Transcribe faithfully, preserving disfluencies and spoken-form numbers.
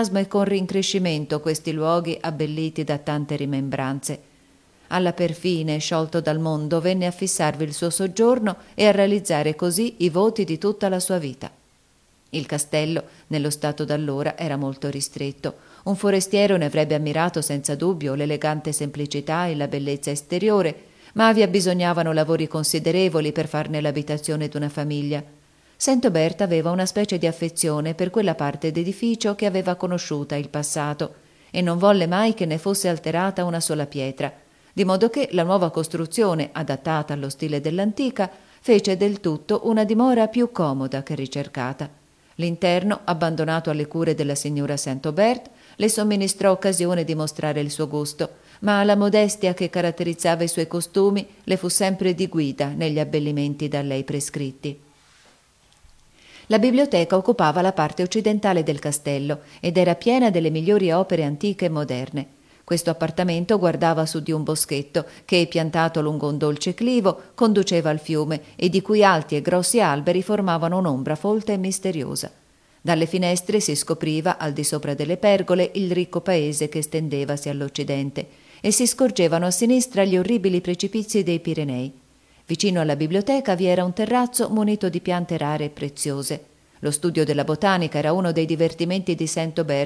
e con rincrescimento questi luoghi abbelliti da tante rimembranze. Alla perfine, sciolto dal mondo, venne a fissarvi il suo soggiorno e a realizzare così i voti di tutta la sua vita. Il castello, nello stato d'allora, era molto ristretto. Un forestiero ne avrebbe ammirato senza dubbio l'elegante semplicità e la bellezza esteriore, ma vi abbisognavano lavori considerevoli per farne l'abitazione d'una famiglia. Saint-Aubert aveva una specie di affezione per quella parte d'edificio che aveva conosciuta il passato e non volle mai che ne fosse alterata una sola pietra, di modo che la nuova costruzione, adattata allo stile dell'antica, fece del tutto una dimora più comoda che ricercata. L'interno, abbandonato alle cure della signora Saint-Aubert, le somministrò occasione di mostrare il suo gusto, ma la modestia che caratterizzava i suoi costumi le fu sempre di guida negli abbellimenti da lei prescritti. La biblioteca occupava la parte occidentale del castello ed era piena delle migliori opere antiche e moderne. Questo appartamento guardava su di un boschetto che, piantato lungo un dolce clivo, conduceva al fiume e di cui alti e grossi alberi formavano un'ombra folta e misteriosa. Dalle finestre si scopriva, al di sopra delle pergole, il ricco paese che stendevasi all'occidente e si scorgevano a sinistra gli orribili precipizi dei Pirenei. Vicino alla biblioteca vi era un terrazzo munito di piante rare e preziose. Lo studio della botanica era uno dei divertimenti di Saint-Aubert